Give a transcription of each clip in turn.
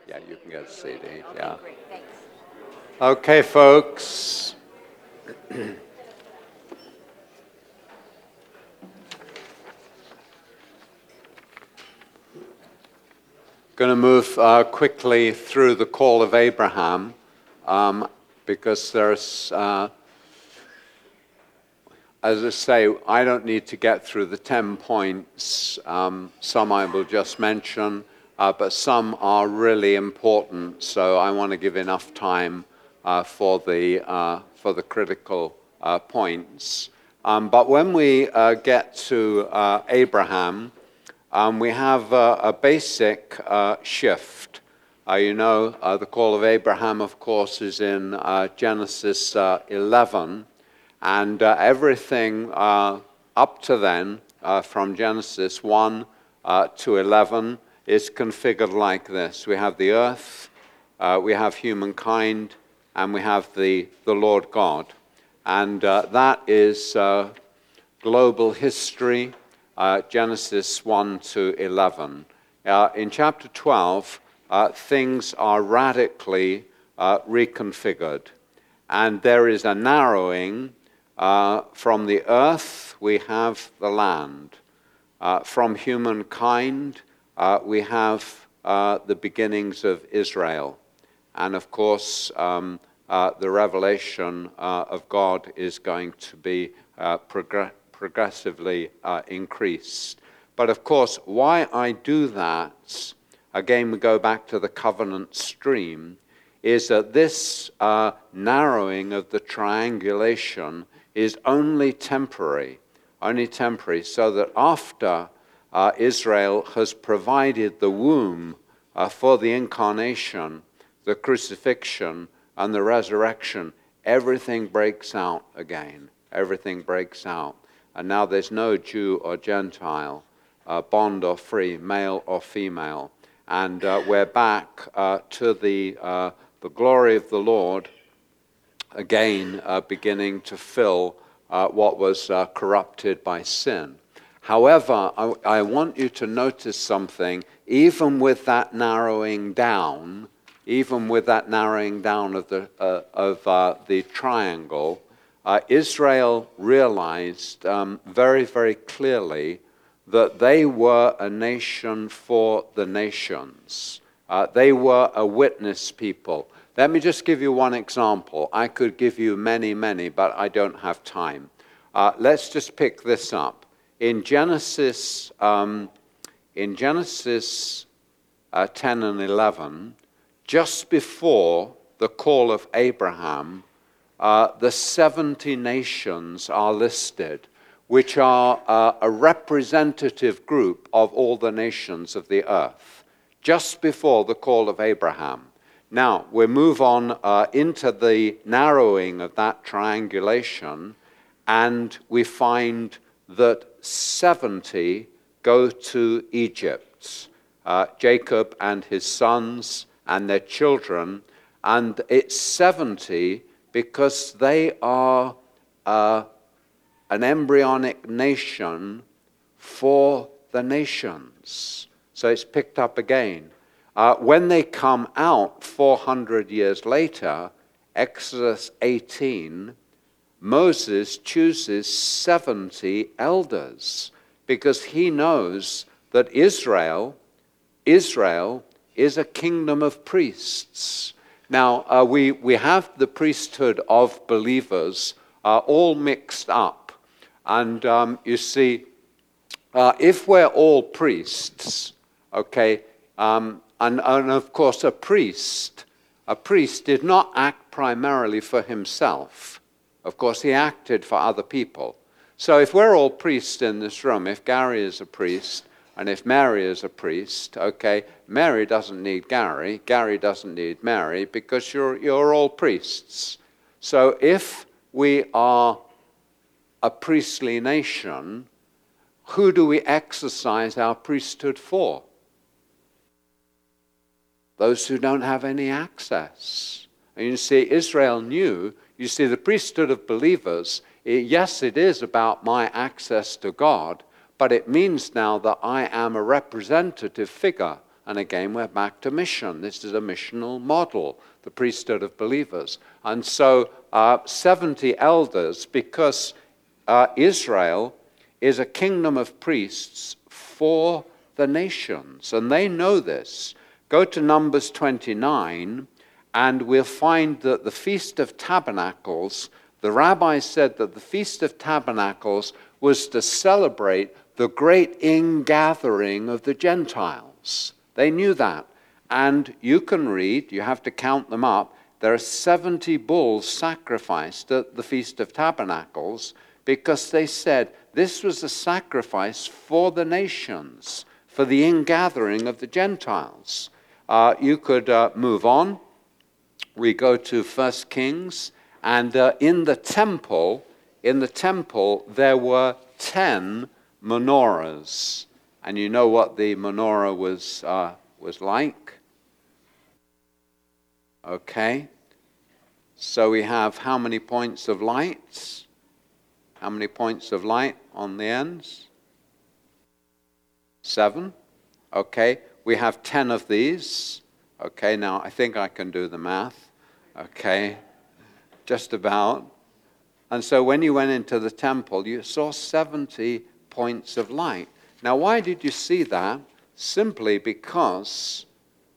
Yeah, you can get a CD. Okay, Yeah. great, thanks. Okay, folks. Going to move quickly through the call of Abraham because there's, as I say, I don't need to get through the 10 points. Some I will just mention, but some are really important, so I want to give enough time for the critical points. But when we get to Abraham, we have a basic shift. The call of Abraham, of course, is in Genesis 11, and everything up to then, from Genesis 1 to 11, is configured like this. We have the earth, we have humankind, and we have the Lord God. And that is global history, Genesis 1 to 11. In chapter 12, things are radically reconfigured. And there is a narrowing. From the earth, we have the land. From humankind, we have the beginnings of Israel. And of course, the revelation of God is going to be progressively increased. But of course, why I do that, again we go back to the covenant stream, is that this narrowing of the triangulation is only temporary, so that after Israel has provided the womb for the incarnation, the crucifixion, and the resurrection, everything breaks out again. Everything breaks out. And now there's no Jew or Gentile, bond or free, male or female. And we're back to the glory of the Lord, again beginning to fill what was corrupted by sin. However, I want you to notice something. Even with that narrowing down of the triangle, Israel realized very, very clearly that they were a nation for the nations. They were a witness people. Let me just give you one example. I could give you many, many, but I don't have time. Let's just pick this up. In Genesis 10 and 11, just before the call of Abraham, the 70 nations are listed, which are a representative group of all the nations of the earth, just before the call of Abraham. Now, we move on into the narrowing of that triangulation, and we find that 70 go to Egypt, Jacob and his sons and their children, and it's 70 because they are an embryonic nation for the nations. So it's picked up again. When they come out 400 years later, Exodus 18, Moses chooses 70 elders because he knows that Israel is a kingdom of priests. Now, we have the priesthood of believers all mixed up. And you see, if we're all priests, okay, and of course a priest did not act primarily for himself. Of course, he acted for other people. So if we're all priests in this room, if Gary is a priest, and if Mary is a priest, okay, Mary doesn't need Gary, Gary doesn't need Mary, because you're all priests. So if we are a priestly nation, who do we exercise our priesthood for? Those who don't have any access. And you see, Israel knew, you see, the priesthood of believers, yes, it is about my access to God, but it means now that I am a representative figure, and again we're back to mission. This is a missional model, the priesthood of believers. And so 70 elders, because Israel is a kingdom of priests for the nations, and they know this. Go to Numbers 29, and we'll find that the Feast of Tabernacles, the rabbis said that the Feast of Tabernacles was to celebrate the great ingathering of the Gentiles. They knew that. And you can read, you have to count them up, there are 70 bulls sacrificed at the Feast of Tabernacles because they said this was a sacrifice for the nations, for the ingathering of the Gentiles. You could move on. We go to 1 Kings, and in the temple there were 10 menorahs. And you know what the menorah was like? Okay. So we have how many points of light? How many points of light on the ends? 7. Okay. We have 10 of these. Okay. Now I think I can do the math. Okay. Just about. And so when you went into the temple, you saw 70 points of light. Now, why did you see that? Simply because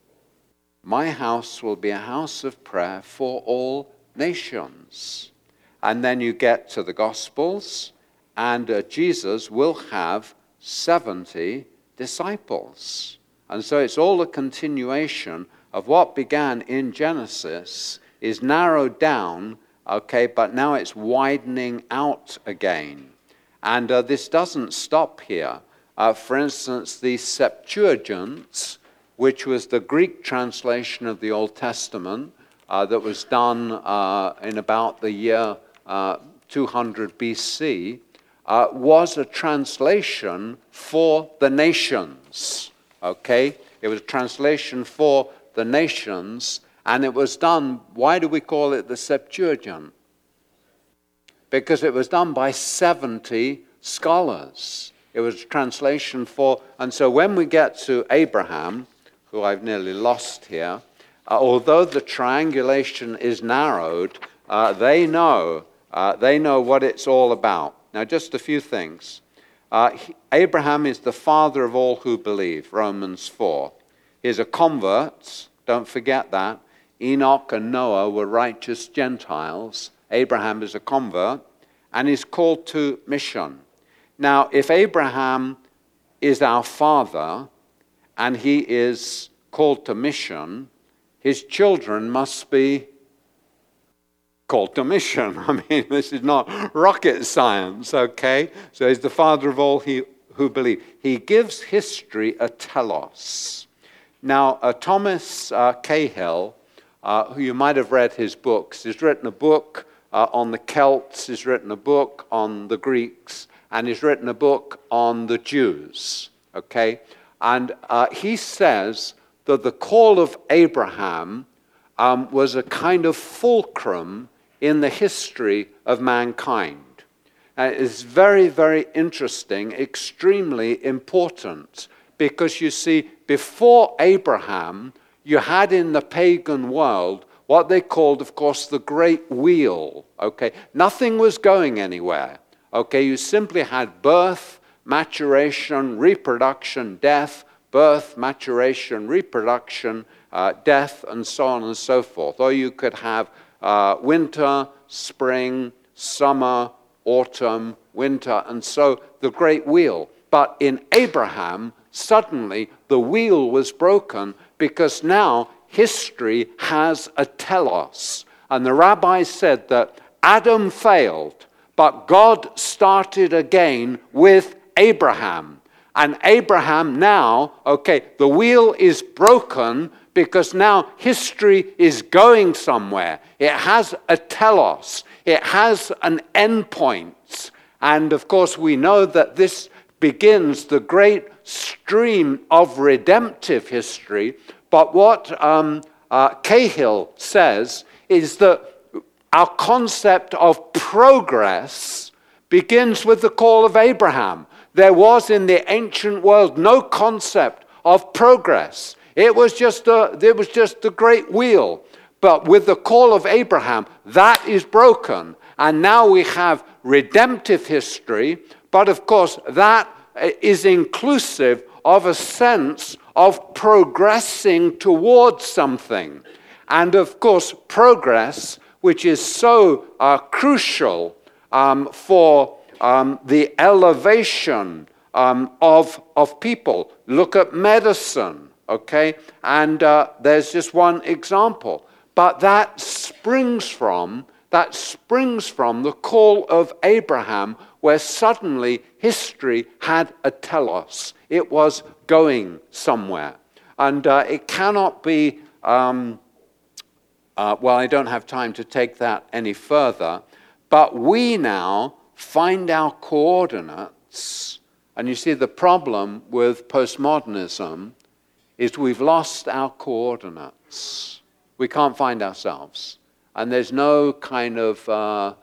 my house will be a house of prayer for all nations. And then you get to the Gospels, and Jesus will have 70 disciples. And so it's all a continuation of what began in Genesis, is narrowed down, okay, but now it's widening out again. And this doesn't stop here. For instance, the Septuagint, which was the Greek translation of the Old Testament that was done in about the year 200 BC, was a translation for the nations. Okay? It was a translation for the nations, and it was done, why do we call it the Septuagint? Because it was done by 70 scholars. It was a translation for, and so when we get to Abraham, who I've nearly lost here, although the triangulation is narrowed, they know what it's all about. Now, just a few things. Abraham is the father of all who believe, Romans 4. He's a convert, don't forget that. Enoch and Noah were righteous Gentiles. Abraham is a convert, and he's called to mission. Now, if Abraham is our father, and he is called to mission, his children must be called to mission. I mean, this is not rocket science, okay? So he's the father of all who believe. He gives history a telos. Now, Thomas Cahill, who you might have read his books, he's written a book on the Celts, he's written a book on the Greeks, and he's written a book on the Jews, okay? And he says that the call of Abraham was a kind of fulcrum in the history of mankind. It's very, very interesting, extremely important, because you see, before Abraham, you had in the pagan world what they called, of course, the Great Wheel, okay? Nothing was going anywhere, okay? You simply had birth, maturation, reproduction, death, birth, maturation, reproduction, death, and so on and so forth. Or you could have winter, spring, summer, autumn, winter, and so the Great Wheel. But in Abraham, suddenly the wheel was broken because now history has a telos. And the rabbis said that Adam failed, but God started again with Abraham. And Abraham now, okay, the wheel is broken because now history is going somewhere. It has a telos. It has an endpoint. And of course we know that this begins the great stream of redemptive history. But what Cahill says is that our concept of progress begins with the call of Abraham. There was in the ancient world no concept of progress. It was just a great wheel. But with the call of Abraham, that is broken. And now we have redemptive history. But of course, that is inclusive of a sense of progressing towards something. And of course, progress, which is so crucial for the elevation of people. Look at medicine, okay? And there's just one example. But that springs from the call of Abraham, where suddenly history had a telos. It was going somewhere. And it cannot be, well, I don't have time to take that any further, but we now find our coordinates. And you see, the problem with postmodernism is we've lost our coordinates. We can't find ourselves. And there's no kind of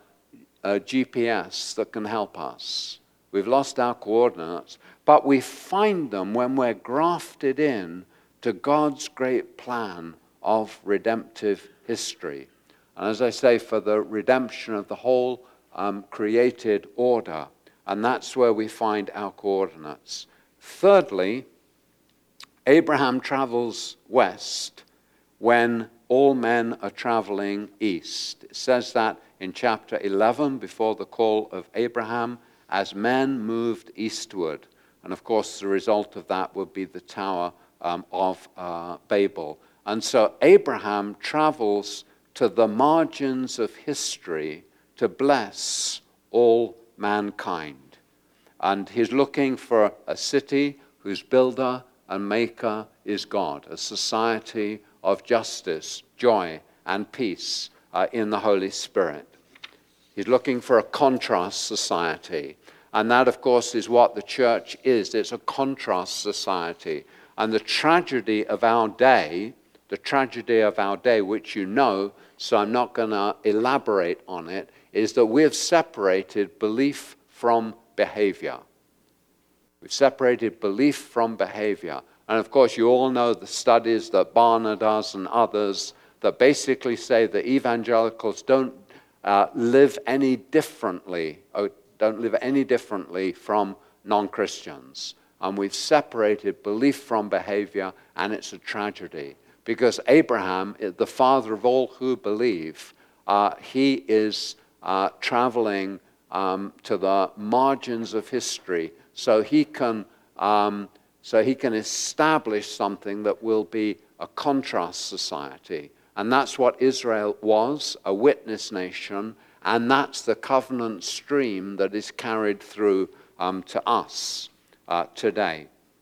GPS that can help us. We've lost our coordinates, but we find them when we're grafted in to God's great plan of redemptive history. And as I say, for the redemption of the whole created order. And that's where we find our coordinates. Thirdly, Abraham travels west when all men are traveling east. It says that in chapter 11, before the call of Abraham, as men moved eastward. And of course, the result of that would be the Tower of Babel. And so Abraham travels to the margins of history to bless all mankind. And he's looking for a city whose builder and maker is God, a society of justice, joy, and peace in the Holy Spirit. He's looking for a contrast society. And that, of course, is what the church is. It's a contrast society. And the tragedy of our day, which you know, so I'm not going to elaborate on it, is that we have separated belief from behavior. We've separated belief from behavior. And of course, you all know the studies that Barna does and others that basically say that evangelicals don't live any differently from non-Christians. And we've separated belief from behavior, and it's a tragedy. Because Abraham, the father of all who believe, he is traveling to the margins of history so he can establish something that will be a contrast society. And that's what Israel was, a witness nation, and that's the covenant stream that is carried through to us today.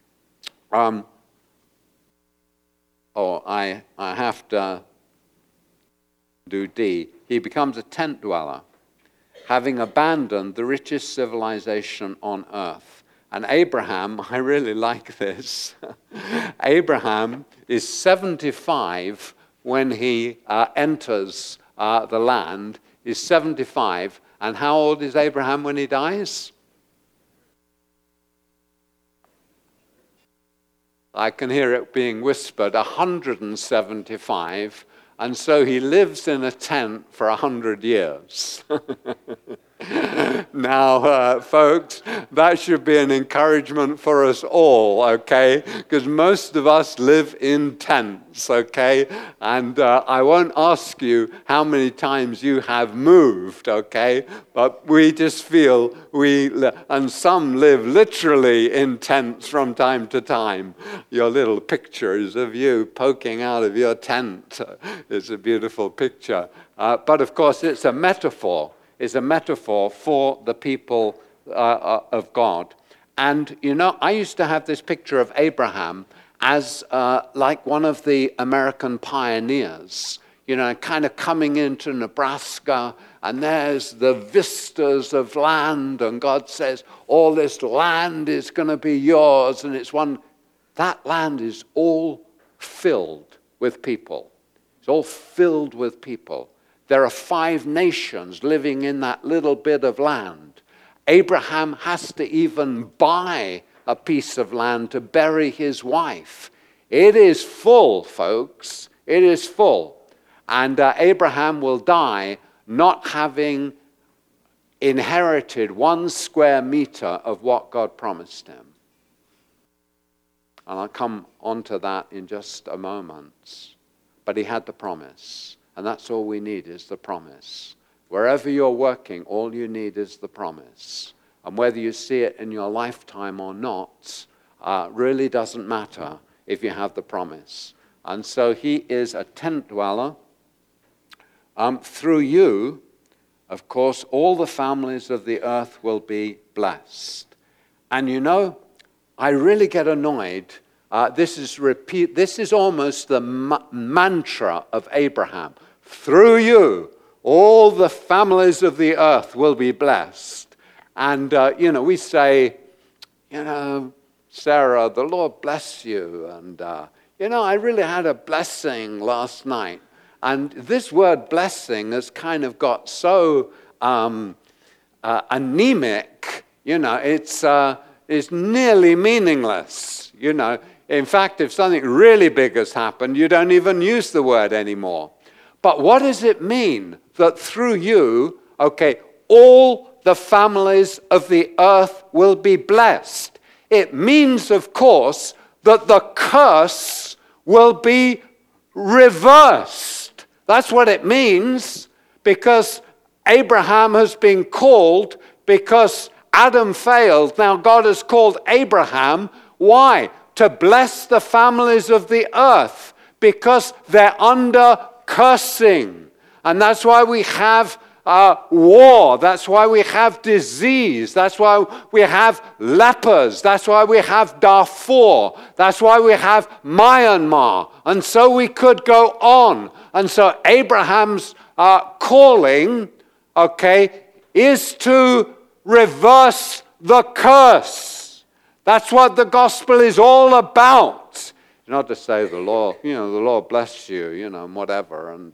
I have to do D. He becomes a tent dweller, having abandoned the richest civilization on earth. And Abraham, I really like this. Abraham is 75 when he enters the land. He's 75. And how old is Abraham when he dies? I can hear it being whispered, 175. And so he lives in a tent for 100 years. Now, folks, that should be an encouragement for us all, okay? Because most of us live in tents, okay? And I won't ask you how many times you have moved, okay? But we just feel and some live literally in tents from time to time. Your little pictures of you poking out of your tent is a beautiful picture. But of course, it's a metaphor. Is a metaphor for the people of God. And, you know, I used to have this picture of Abraham as like one of the American pioneers, you know, kind of coming into Nebraska, and there's the vistas of land, and God says, all this land is going to be yours, and that land is all filled with people. It's all filled with people. There are 5 nations living in that little bit of land. Abraham has to even buy a piece of land to bury his wife. It is full, folks. It is full. And Abraham will die not having inherited 1 square meter of what God promised him. And I'll come on to that in just a moment. But he had the promise. And that's all we need is the promise. Wherever you're working, all you need is the promise. And whether you see it in your lifetime or not, really doesn't matter if you have the promise. And so he is a tent dweller. Through you, of course, all the families of the earth will be blessed. And you know, I really get annoyed. This is almost the mantra of Abraham. Through you, all the families of the earth will be blessed. And, we say, Sarah, the Lord bless you. And, I really had a blessing last night. And this word blessing has kind of got so anemic, it's nearly meaningless, In fact, if something really big has happened, you don't even use the word anymore. But what does it mean that through you, all the families of the earth will be blessed? It means, of course, that the curse will be reversed. That's what it means, because Abraham has been called because Adam failed. Now God has called Abraham. Why? To bless the families of the earth, because they're under cursing. And that's why we have war. That's why we have disease. That's why we have lepers. That's why we have Darfur. That's why we have Myanmar. And so we could go on. And so Abraham's calling, is to reverse the curse. That's what the gospel is all about. Not to say the Lord, the Lord bless you, and whatever. And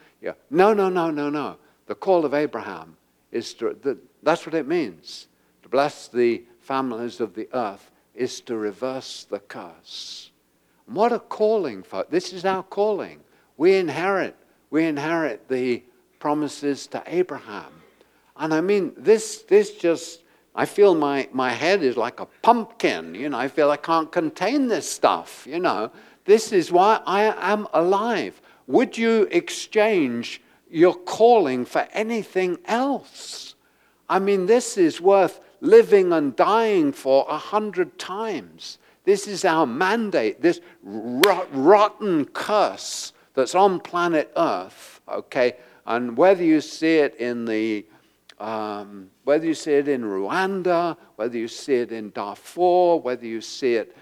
No. The call of Abraham is that's what it means. To bless the families of the earth is to reverse the curse. And what a calling, folks. This is our calling. We inherit the promises to Abraham. And I mean, this just, I feel my head is like a pumpkin. I feel I can't contain this stuff. This is why I am alive. Would you exchange your calling for anything else? I mean, this is worth living and dying for 100 times. This is our mandate, this rotten curse that's on planet Earth, And whether you see it in whether you see it in Rwanda, whether you see it in Darfur, whether you see it,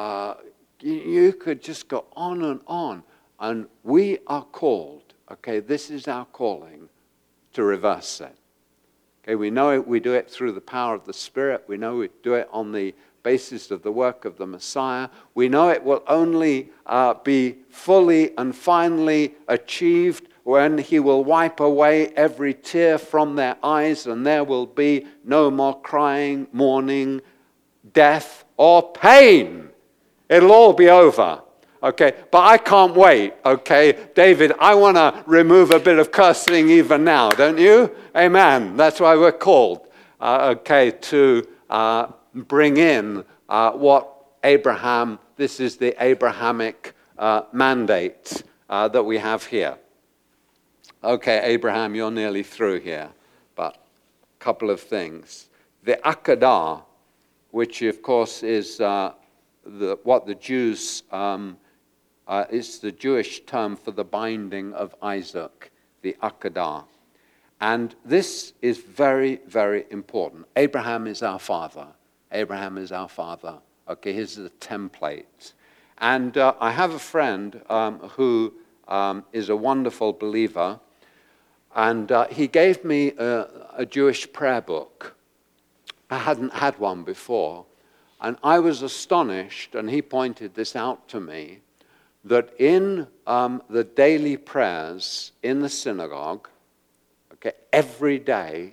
you could just go on and on. And we are called, this is our calling, to reverse it. We know it, we do it through the power of the Spirit. We know we do it on the basis of the work of the Messiah. We know it will only be fully and finally achieved when he will wipe away every tear from their eyes, and there will be no more crying, mourning, death, or pain. It'll all be over. But I can't wait, David, I want to remove a bit of cursing even now, don't you? Amen. That's why we're called, to bring in what Abraham, this is the Abrahamic mandate that we have here. Abraham, you're nearly through here, but a couple of things. The Akedah, which of course is what the Jews, is the Jewish term for the binding of Isaac, the Akedah. And this is very, very important. Abraham is our father. Abraham is our father. Here's the template. And I have a friend who is a wonderful believer, and he gave me a Jewish prayer book. I hadn't had one before. And I was astonished, and he pointed this out to me, that in the daily prayers in the synagogue, every day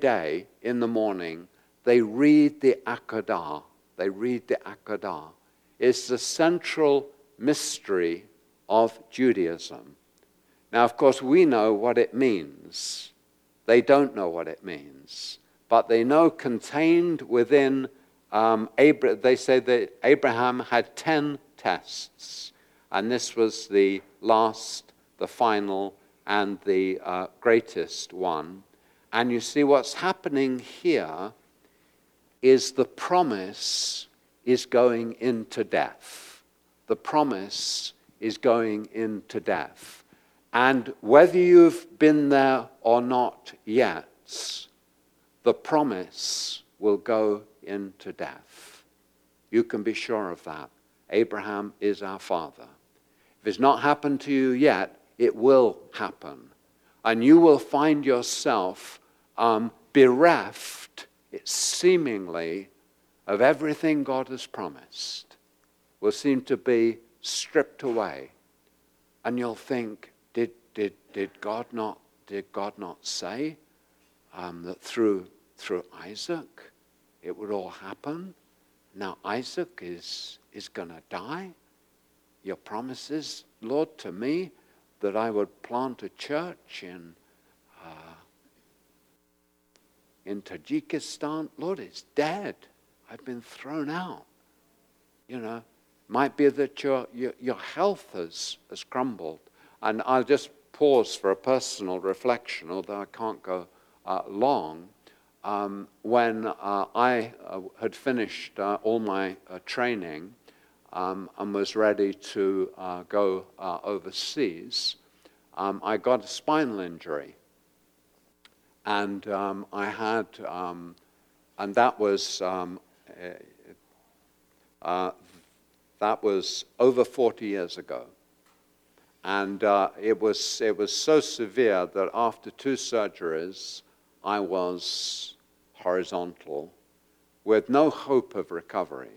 in the morning, they read the Akedah. They read the Akedah is the central mystery of Judaism. Now, of course, we know what it means. They don't know what it means. But they know contained within they say that Abraham had 10 tests. And this was the last, the final, and the greatest one. And you see what's happening here is the promise is going into death. The promise is going into death. And whether you've been there or not yet, the promise will go into death. You can be sure of that. Abraham is our father. If it's not happened to you yet, it will happen. And you will find yourself bereft, seemingly, of everything God has promised. Will seem to be stripped away. And you'll think, did God not say that through Isaac it would all happen? Now Isaac is going to die. Your promises, Lord, to me that I would plant a church in Tajikistan, Lord, it's dead. I've been thrown out. You know, might be that your health has crumbled. And I'll just pause for a personal reflection, although I can't go long. When I had finished all my training and was ready to go overseas, I got a spinal injury. And I had, and that was over 40 years ago. And it was so severe that after 2 surgeries, I was horizontal, with no hope of recovery.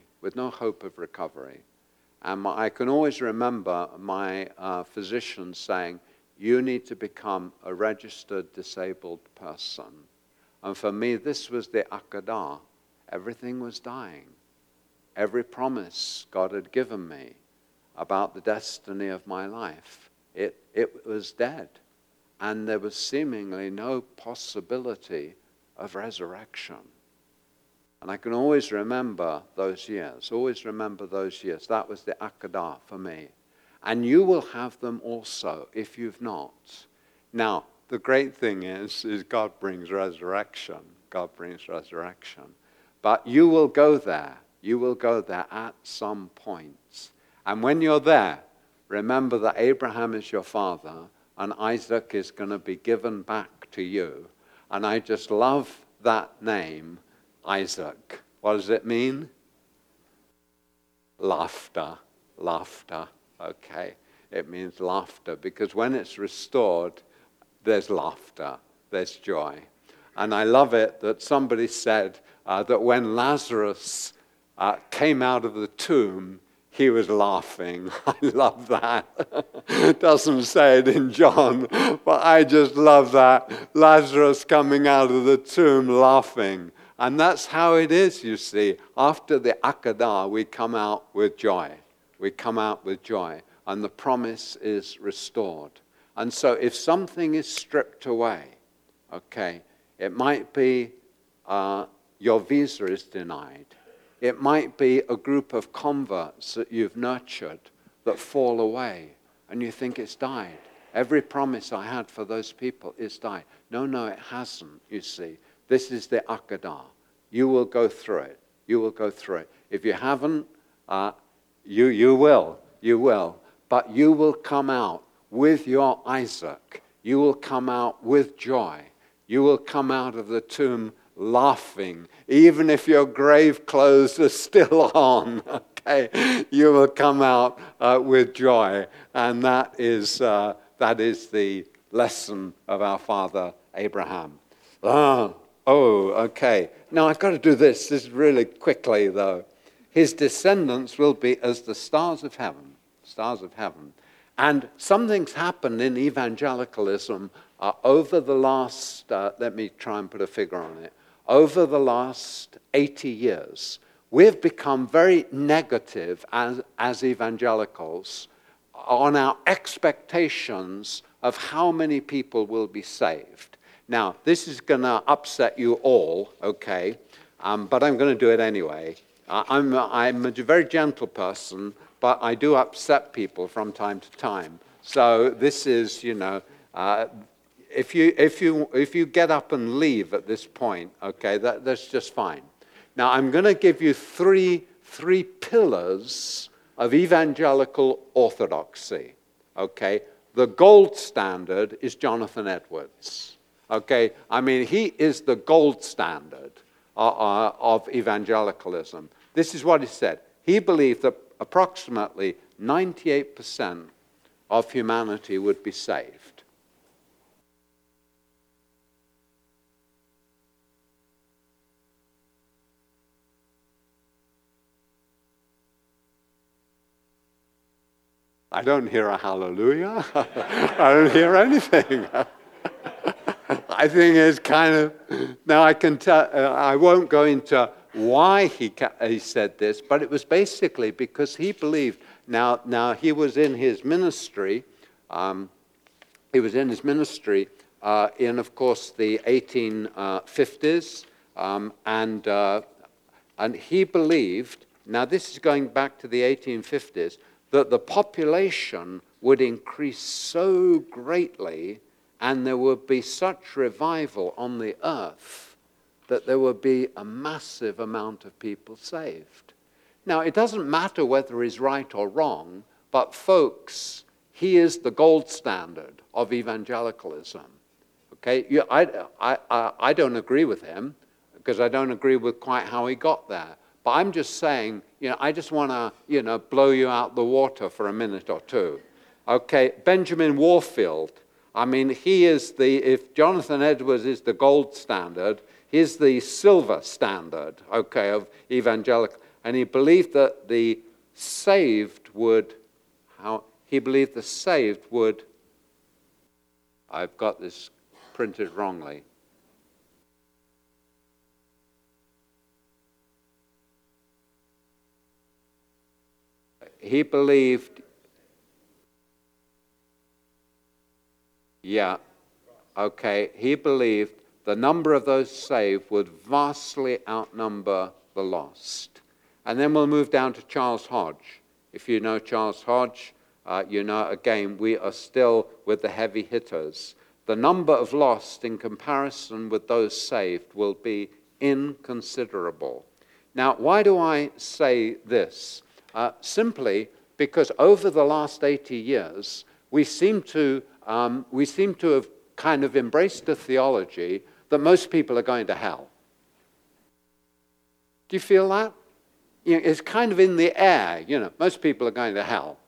And I can always remember my physician saying, "You need to become a registered disabled person." And for me, this was the Akedah. Everything was dying. Every promise God had given me about the destiny of my life, it was dead. And there was seemingly no possibility of resurrection. And I can always remember those years, That was the Akedah for me. And you will have them also if you've not. Now, the great thing is God brings resurrection. But you will go there. At some point. And when you're there, remember that Abraham is your father and Isaac is going to be given back to you. And I just love that name, Isaac. What does it mean? Laughter. Okay. It means laughter, because when it's restored, there's laughter, there's joy. And I love it that somebody said that when Lazarus came out of the tomb, he was laughing. I love that. It doesn't say it in John, but I just love that. Lazarus coming out of the tomb laughing. And that's how it is, you see. After the Akedah, we come out with joy. And the promise is restored. And so if something is stripped away, okay, it might be your visa is denied. It might be a group of converts that you've nurtured that fall away and you think it's died. Every promise I had for those people is died. No, it hasn't, you see. This is the Akedah. You will go through it. If you haven't, you will. But you will come out with your Isaac. You will come out with joy. You will come out of the tomb laughing, even if your grave clothes are still on. Okay, you will come out with joy, and that is the lesson of our father Abraham. Okay. Now I've got to do this really quickly, though. His descendants will be as the stars of heaven. And something's happened in evangelicalism over the last. Let me try and put a figure on it. Over the last 80 years, we've become very negative as evangelicals on our expectations of how many people will be saved. Now, this is going to upset you all, okay, but I'm going to do it anyway. I'm a very gentle person, but I do upset people from time to time. So this is, if you get up and leave at this point, okay, that's just fine. Now, I'm going to give you three pillars of evangelical orthodoxy, okay? The gold standard is Jonathan Edwards, okay? I mean, he is the gold standard of evangelicalism. This is what he said. He believed that approximately 98% of humanity would be saved. I don't hear a hallelujah. I don't hear anything. I think it's kind of, now I can tell, I won't go into why he said this, but it was basically because he believed, now he was in his ministry, in, of course, the 1850s, and he believed, now this is going back to the 1850s, that the population would increase so greatly and there would be such revival on the earth that there would be a massive amount of people saved. Now, it doesn't matter whether he's right or wrong, but folks, he is the gold standard of evangelicalism. Okay, I don't agree with him because I don't agree with quite how he got there. But I'm just saying, I just want to, blow you out the water for a minute or two. Okay, Benjamin Warfield. I mean, if Jonathan Edwards is the gold standard, he's the silver standard, okay, of evangelical. And he believed that the saved would, I've got this printed wrongly. He believed, he believed the number of those saved would vastly outnumber the lost. And then we'll move down to Charles Hodge. If you know Charles Hodge, again, we are still with the heavy hitters. The number of lost in comparison with those saved will be inconsiderable. Now, why do I say this? Simply because over the last 80 years, we seem to have kind of embraced a theology that most people are going to hell. Do you feel that? It's kind of in the air, most people are going to hell,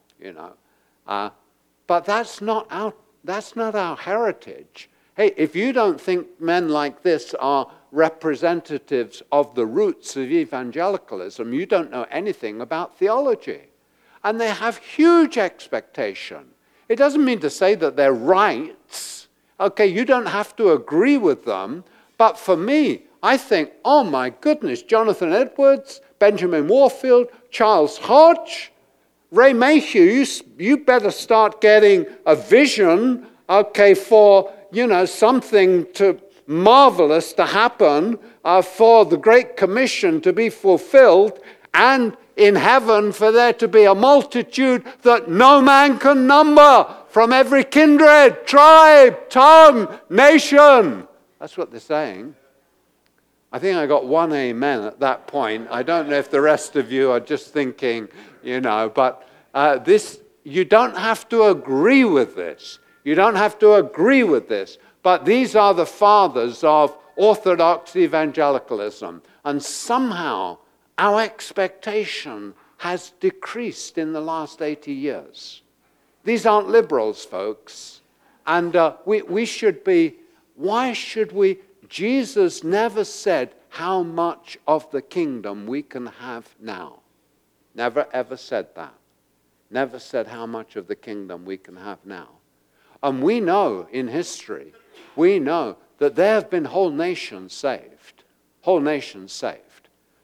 But that's not our heritage. Hey, if you don't think men like this are representatives of the roots of evangelicalism, you don't know anything about theology. And they have huge expectation. It doesn't mean to say that they're right. Okay, you don't have to agree with them. But for me, I think, oh my goodness, Jonathan Edwards, Benjamin Warfield, Charles Hodge, Ray Mayhew, you better start getting a vision, okay, for, something marvelous to happen, for the Great Commission to be fulfilled, and in heaven for there to be a multitude that no man can number from every kindred, tribe, tongue, nation. That's what they're saying. I think I got one amen at that point. I don't know if the rest of you are just thinking, but you don't have to agree with this. You don't have to agree with this. But these are the fathers of Orthodox evangelicalism. And somehow our expectation has decreased in the last 80 years. These aren't liberals, folks. And we should be, why should we? Jesus never said how much of the kingdom we can have now. Never ever said that. Never said how much of the kingdom we can have now. And we know in history, we know that there have been whole nations saved. Whole nations saved.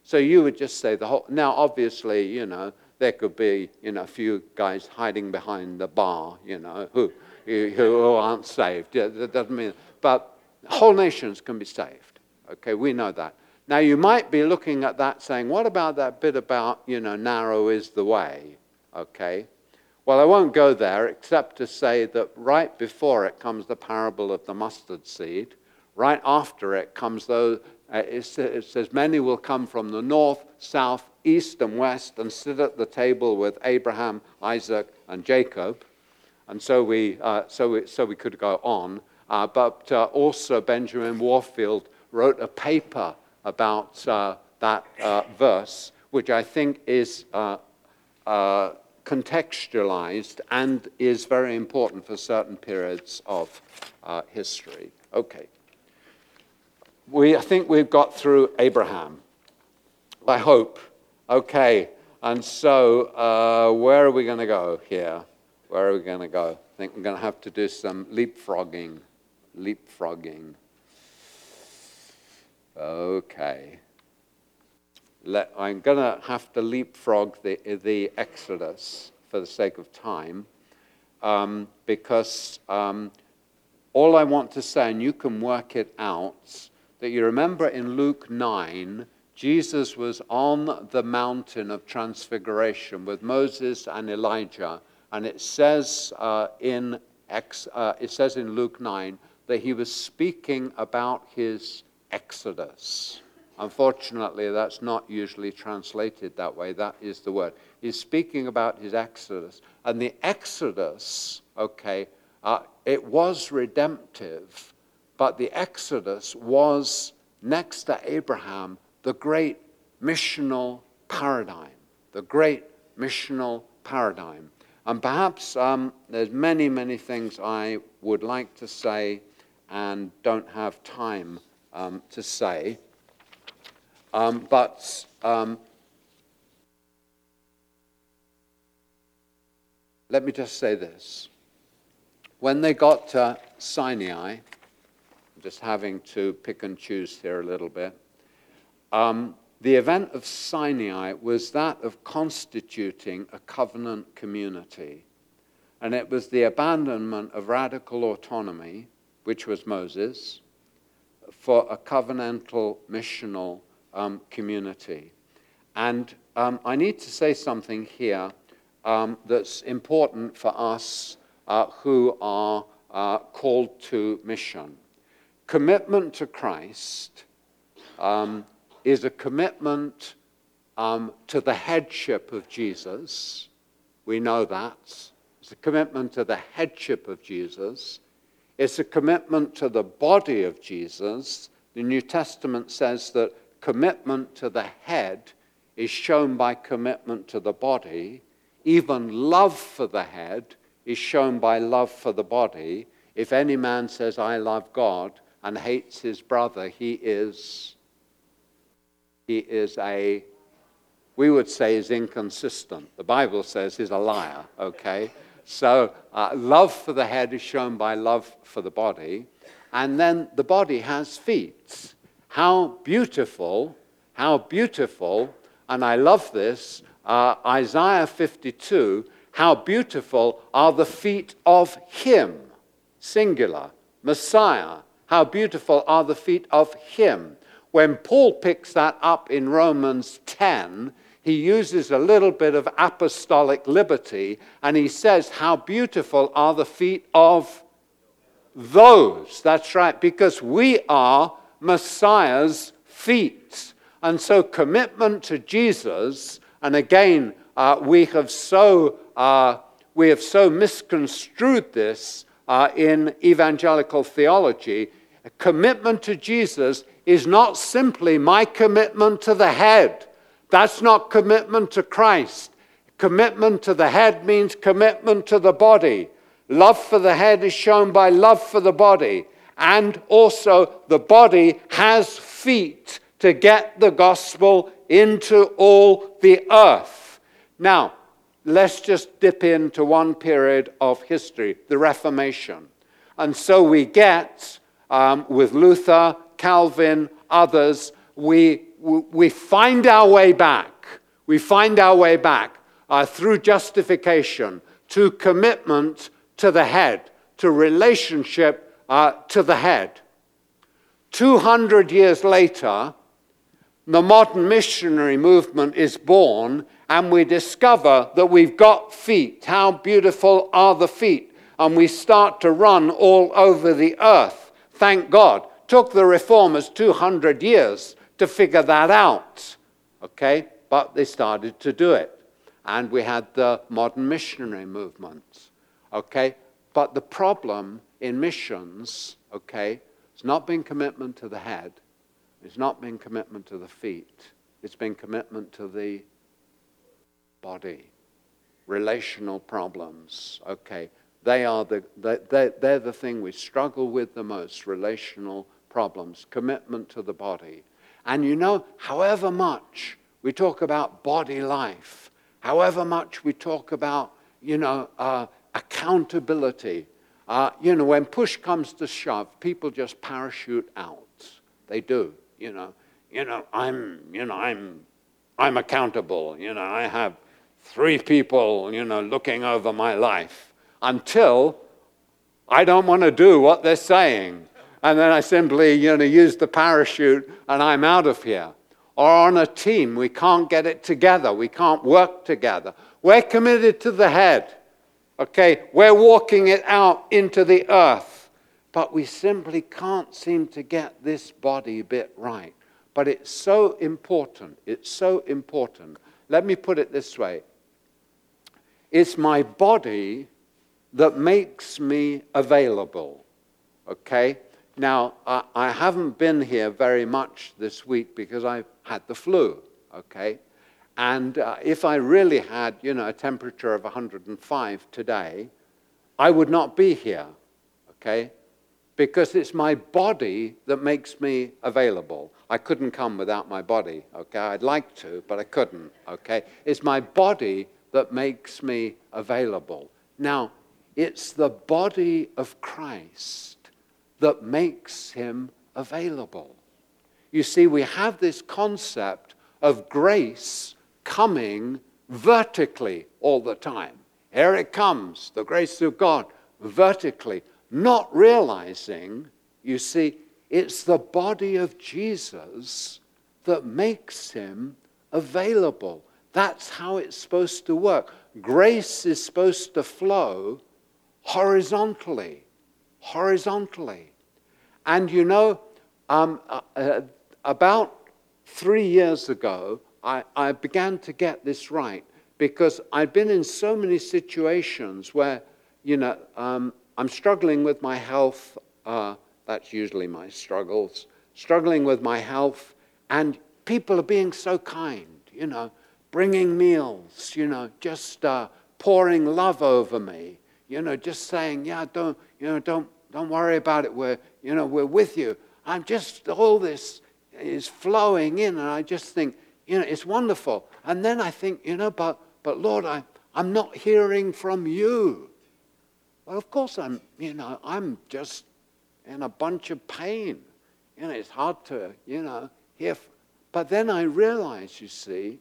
So you would just say the whole. Now, obviously, there could be, a few guys hiding behind the bar, who aren't saved. Yeah, that doesn't mean. But whole nations can be saved. Okay, we know that. Now, you might be looking at that saying, what about that bit about, narrow is the way? Okay. Well, I won't go there except to say that right before it comes the parable of the mustard seed. Right after it comes, it says, many will come from the north, south, east, and west and sit at the table with Abraham, Isaac, and Jacob. And so we could go on. But also Benjamin Warfield wrote a paper about that verse, which I think is contextualized and is very important for certain periods of history. Okay. I think we've got through Abraham. I hope. Okay. And so where are we going to go here? Where are we going to go? I think we're going to have to do some leapfrogging. Okay. I'm going to have to leapfrog the Exodus for the sake of time, because all I want to say, and you can work it out, that you remember in Luke 9, Jesus was on the mountain of transfiguration with Moses and Elijah, and it says in Luke 9 that he was speaking about his Exodus. Unfortunately, that's not usually translated that way. That is the word. He's speaking about his Exodus. And the Exodus, it was redemptive, but the Exodus was, next to Abraham, the great missional paradigm. The great missional paradigm. And perhaps there's many, many things I would like to say and don't have time to say. But let me just say this. When they got to Sinai, I'm just having to pick and choose here a little bit, the event of Sinai was that of constituting a covenant community. And it was the abandonment of radical autonomy, which was Moses, for a covenantal missional community. And I need to say something here that's important for us who are called to mission. Commitment to Christ is a commitment to the headship of Jesus. We know that. It's a commitment to the headship of Jesus. It's a commitment to the body of Jesus. The New Testament says that commitment to the head is shown by commitment to the body. Even love for the head is shown by love for the body. If any man says, I love God, and hates his brother, he is we would say is inconsistent. The Bible says he's a liar, okay? So love for the head is shown by love for the body. And then the body has feet. How beautiful, and I love this, Isaiah 52, how beautiful are the feet of him, singular, Messiah. How beautiful are the feet of him. When Paul picks that up in Romans 10, he uses a little bit of apostolic liberty, and he says, how beautiful are the feet of those. That's right, because we are Messiah's feet. And so commitment to Jesus, and again, we have so misconstrued this in evangelical theology. A commitment to Jesus is not simply my commitment to the head. That's not commitment to Christ. Commitment to the head means commitment to the body. Love for the head is shown by love for the body. And also the body has feet to get the gospel into all the earth. Now, let's just dip into one period of history, the Reformation. And so we get, with Luther, Calvin, others, we we find our way back. We find our way back through justification to commitment to the head, to relationship to the head. 200 years later, the modern missionary movement is born, and we discover that we've got feet. How beautiful are the feet? And we start to run all over the earth. Thank God. Took the reformers 200 years to figure that out. Okay? But they started to do it. And we had the modern missionary movement. Okay? But the problem in missions, okay, it's not been commitment to the head. It's not been commitment to the feet. It's been commitment to the body. Relational problems, okay. They're the thing we struggle with the most, relational problems, commitment to the body. And you know, however much we talk about body life, however much we talk about, accountability, when push comes to shove, people just parachute out. They do, I'm accountable. I have 3 people, looking over my life until I don't want to do what they're saying. And then I simply, use the parachute and I'm out of here. Or on a team, we can't get it together. We can't work together. We're committed to the head. Okay, we're walking it out into the earth. But we simply can't seem to get this body bit right. But it's so important. It's so important. Let me put it this way. It's my body that makes me available. Okay? Now, I haven't been here very much this week because I've had the flu. Okay? And if I really had, a temperature of 105 today, I would not be here. Okay? Because it's my body that makes me available. I couldn't come without my body, okay? I'd like to, but I couldn't, okay? It's my body that makes me available. Now, it's the body of Christ that makes him available. You see, we have this concept of grace coming vertically all the time. Here it comes, the grace of God, vertically. Not realizing, you see, it's the body of Jesus that makes him available. That's how it's supposed to work. Grace is supposed to flow horizontally. Horizontally. And about 3 years ago, I began to get this right because I'd been in so many situations where, I'm struggling with my health. That's usually my struggles. Struggling with my health. And people are being so kind, bringing meals, just pouring love over me, just saying, don't worry about it. We're with you. I'm just, all this is flowing in. And I just think, it's wonderful. And then I think, but Lord, I'm not hearing from you. Well, of course I'm just in a bunch of pain. It's hard to, hear. But then I realize, you see,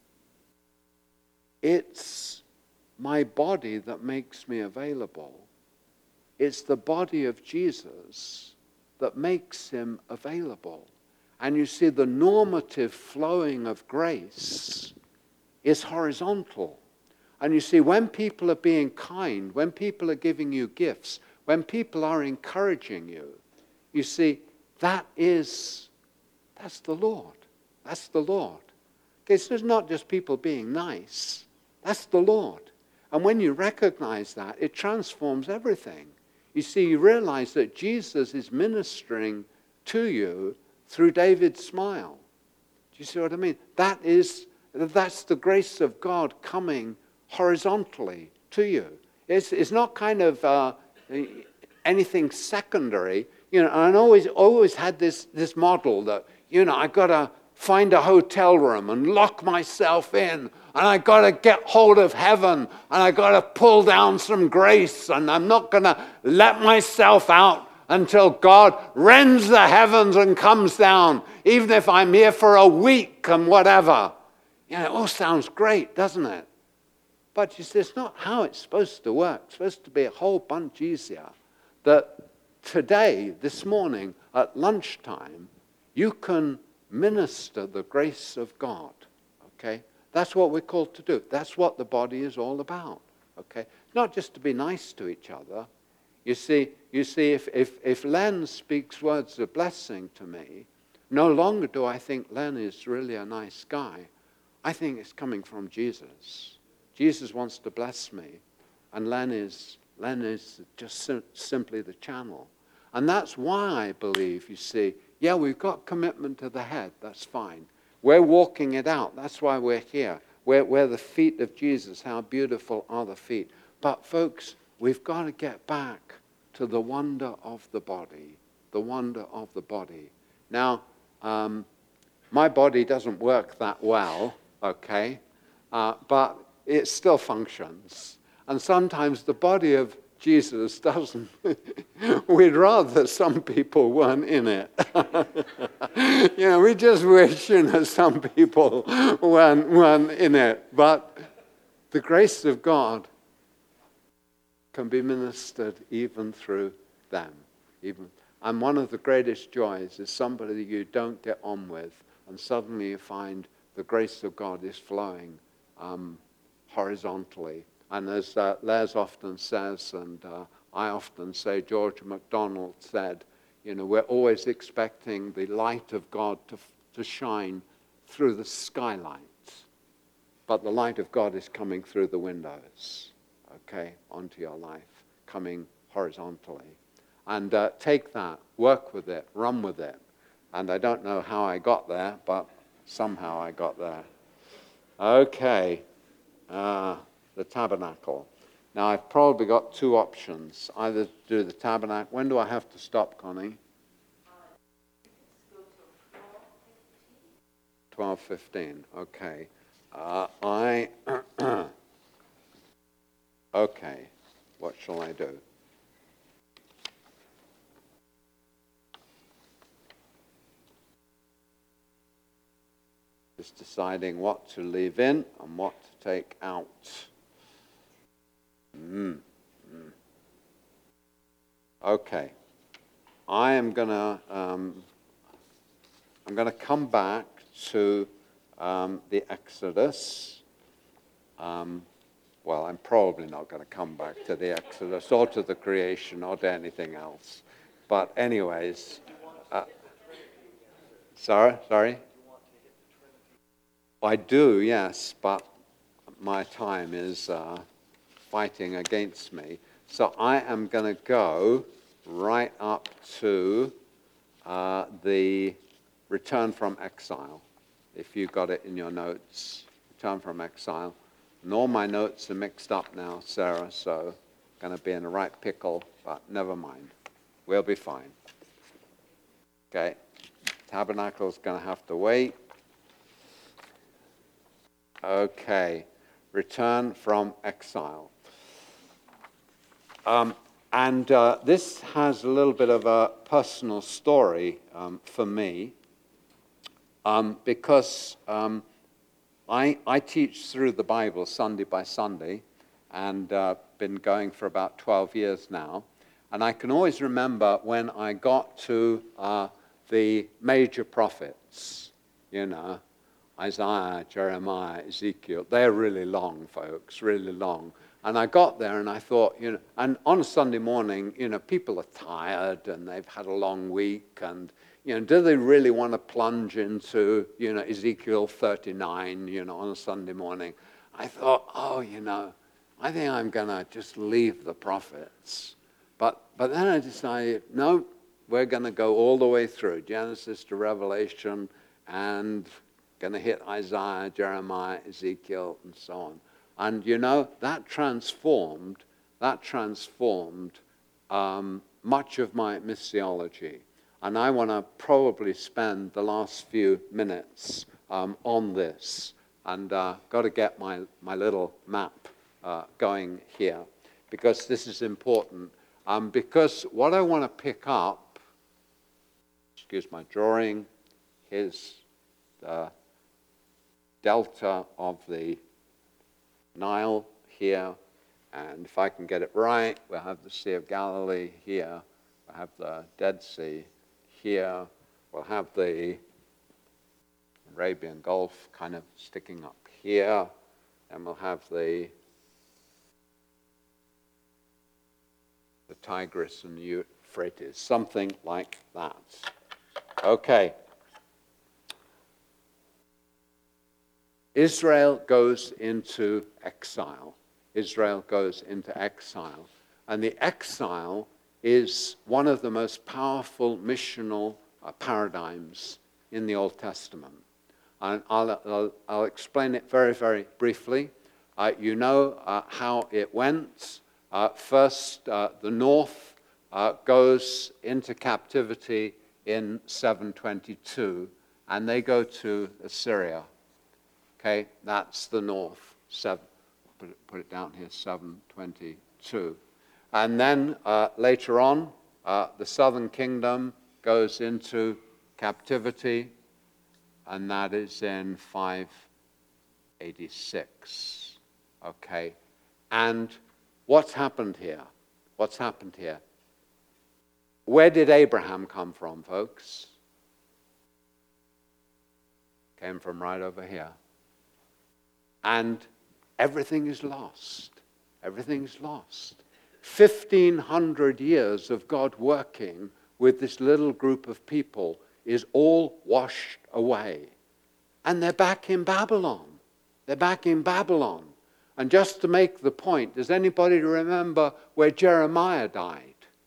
it's my body that makes me available. It's the body of Jesus that makes him available. And you see, the normative flowing of grace is horizontal. And you see, when people are being kind, when people are giving you gifts, when people are encouraging you, you see, that's the Lord. That's the Lord. Okay, so it's not just people being nice. That's the Lord. And when you recognize that, it transforms everything. You see, you realize that Jesus is ministering to you through David's smile. Do you see what I mean? That's the grace of God coming horizontally to you. It's not kind of anything secondary. And I always had this model that, I got to find a hotel room and lock myself in, and I got to get hold of heaven, and I got to pull down some grace, and I'm not going to let myself out until God rends the heavens and comes down, even if I'm here for a week and whatever. It all sounds great, doesn't it? But you see, it's not how it's supposed to work. It's supposed to be a whole bunch easier. That today, this morning, at lunchtime, you can minister the grace of God. Okay? That's what we're called to do. That's what the body is all about. Okay? Not just to be nice to each other. You see, if Len speaks words of blessing to me, no longer do I think Len is really a nice guy. I think it's coming from Jesus. Jesus wants to bless me, and Len is just simply the channel. And that's why I believe, you see, yeah, we've got commitment to the head, that's fine. We're walking it out, that's why we're here. We're the feet of Jesus, how beautiful are the feet. But folks, we've got to get back to the wonder of the body, the wonder of the body. Now, my body doesn't work that well, okay, but it still functions. And sometimes the body of Jesus doesn't. We'd rather some people weren't in it. We just wish, some people weren't in it. But the grace of God can be ministered even through them. And one of the greatest joys is somebody you don't get on with, and suddenly you find the grace of God is flowing horizontally. And as Les often says, and I often say, George MacDonald said, we're always expecting the light of God to shine through the skylights. But the light of God is coming through the windows, okay, onto your life, coming horizontally. And take that, work with it, run with it. And I don't know how I got there, but somehow I got there. Okay. The tabernacle. Now, I've probably got two options. Either to do the tabernacle. When do I have to stop, Connie? 12:15. Okay. Okay. What shall I do? Just deciding what to leave in and what to take out. Okay, I'm gonna come back to the Exodus. Well, I'm probably not going to come back to the Exodus or to the creation or to anything else. But anyways, sorry. I do, yes, but my time is fighting against me. So I am going to go right up to the return from exile, if you got it in your notes, return from exile. And all my notes are mixed up now, Sarah, so going to be in the right pickle, but never mind. We'll be fine. Okay, tabernacle's going to have to wait. Okay, return from exile. And this has a little bit of a personal story for me, because I teach through the Bible Sunday by Sunday, and been going for about 12 years now. And I can always remember when I got to the major prophets, Isaiah, Jeremiah, Ezekiel. They're really long, folks, really long. And I got there and I thought, and on a Sunday morning, people are tired and they've had a long week, and, do they really want to plunge into, Ezekiel 39, on a Sunday morning? I thought, I think I'm going to just leave the prophets. But then I decided, no, we're going to go all the way through, Genesis to Revelation, and going to hit Isaiah, Jeremiah, Ezekiel, and so on. And that transformed much of my missiology. And I want to probably spend the last few minutes on this. And got to get my little map going here, because this is important. because what I want to pick up, excuse my drawing, here's the delta of the Nile here, and if I can get it right, we'll have the Sea of Galilee here, we'll have the Dead Sea here, we'll have the Arabian Gulf kind of sticking up here, and we'll have the Tigris and the Euphrates, something like that. Okay. Israel goes into exile. Israel goes into exile. And the exile is one of the most powerful missional paradigms in the Old Testament. And I'll explain it very, very briefly. You know how it went. First, the north goes into captivity in 722, and they go to Assyria. Okay, that's the north. Put it down here, 722. And then later on, the southern kingdom goes into captivity, and that is in 586. Okay, and what's happened here? What's happened here? Where did Abraham come from, folks? Came from right over here. And everything is lost. Everything's lost. 1,500 years of God working with this little group of people is all washed away. And they're back in Babylon. They're back in Babylon. And just to make the point, does anybody remember where Jeremiah died?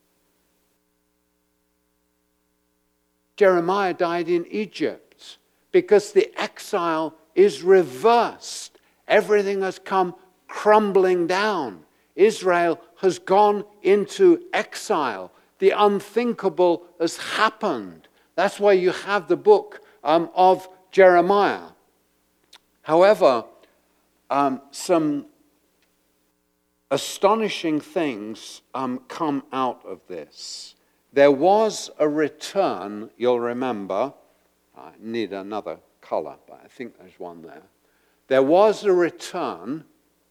Jeremiah died in Egypt because the exile is reversed. Everything has come crumbling down. Israel has gone into exile. The unthinkable has happened. That's why you have the book of Jeremiah. However, some astonishing things come out of this. There was a return, you'll remember. I need another color, but I think there's one there. There was a return,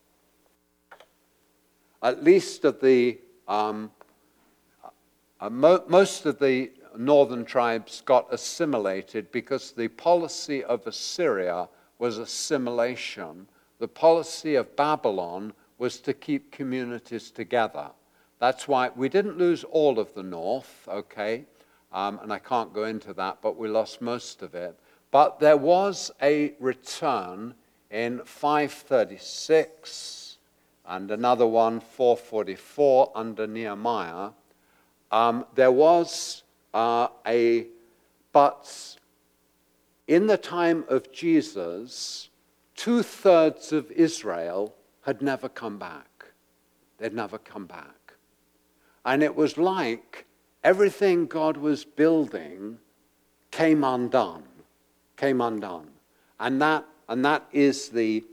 at least of the, most of the northern tribes got assimilated because the policy of Assyria was assimilation. The policy of Babylon was to keep communities together. That's why we didn't lose all of the north, okay? And I can't go into that, but we lost most of it. But there was a return in 536 and another one, 444, under Nehemiah. There was but in the time of Jesus, 2/3 of Israel had never come back. They'd never come back. And it was like everything God was building came undone. And that is the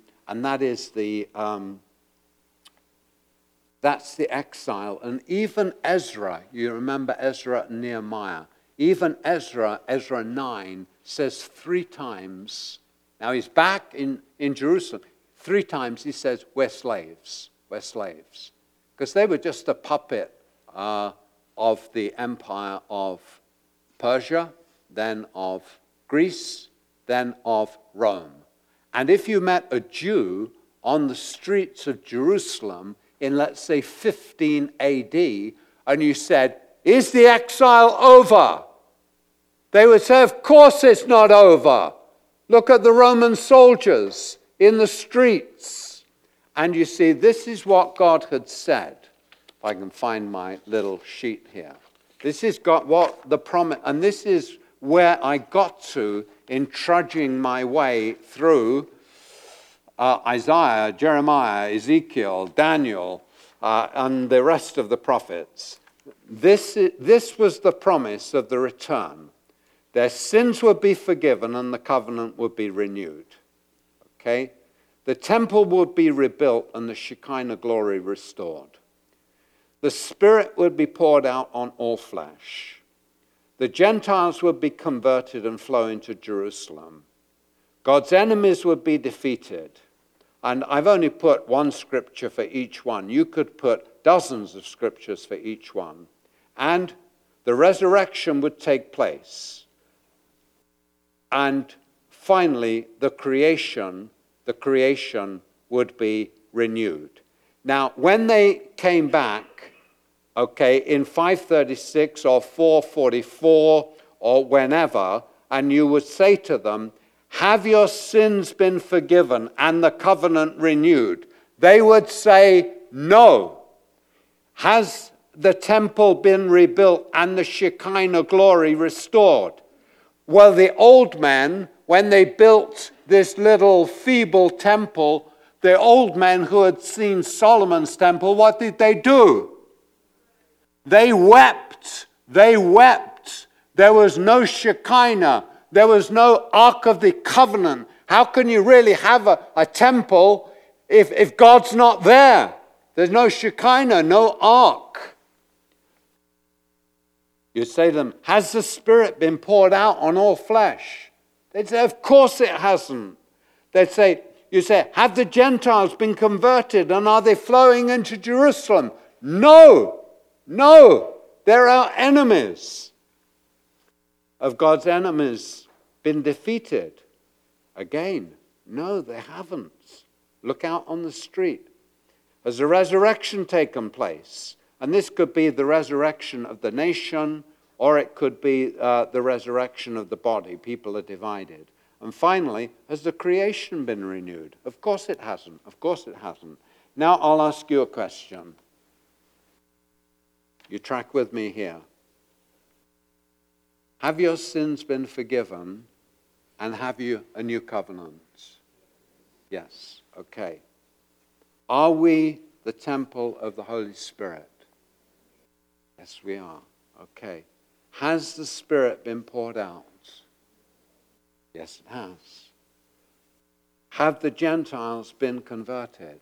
that's the exile. And even Ezra, you remember Ezra and Nehemiah, even Ezra 9 says 3 times, now he's back in Jerusalem, 3 times he says, we're slaves. Because they were just a puppet of the empire of Persia, then of Greece, then of Rome. And if you met a Jew on the streets of Jerusalem in, let's say, 15 AD, and you said, is the exile over? They would say, of course it's not over. Look at the Roman soldiers in the streets. And you see, this is what God had said. If I can find my little sheet here. This is what the promise, and this is where I got to in trudging my way through Isaiah, Jeremiah, Ezekiel, Daniel, and the rest of the prophets. This was the promise of the return. Their sins would be forgiven and the covenant would be renewed. Okay? The temple would be rebuilt and the Shekinah glory restored. The Spirit would be poured out on all flesh. The Gentiles would be converted and flow into Jerusalem. God's enemies would be defeated. And I've only put one scripture for each one. You could put dozens of scriptures for each one. And the resurrection would take place. And finally, the creation would be renewed. Now, when they came back, in 536 or 444 or whenever, and you would say to them, have your sins been forgiven and the covenant renewed? They would say, no. Has the temple been rebuilt and the Shekinah glory restored? Well, the old men, when they built this little feeble temple, the old men who had seen Solomon's temple, what did they do? They wept. They wept. There was no Shekinah. There was no Ark of the Covenant. How can you really have a temple if God's not there? There's no Shekinah, no Ark. You say to them, has the Spirit been poured out on all flesh? They'd say, of course it hasn't. They'd say, you say, have the Gentiles been converted and are they flowing into Jerusalem? No, no, they're our enemies. Have God's enemies been defeated? Again, no, they haven't. Look out on the street. Has the resurrection taken place? And this could be the resurrection of the nation, or it could be the resurrection of the body. People are divided. And finally, has the creation been renewed? Of course it hasn't. Of course it hasn't. Now I'll ask you a question. You track with me here. Have your sins been forgiven, and have you a new covenant? Yes. Okay. Are we the temple of the Holy Spirit? Yes, we are. Okay. Has the Spirit been poured out? Yes, it has. Have the Gentiles been converted?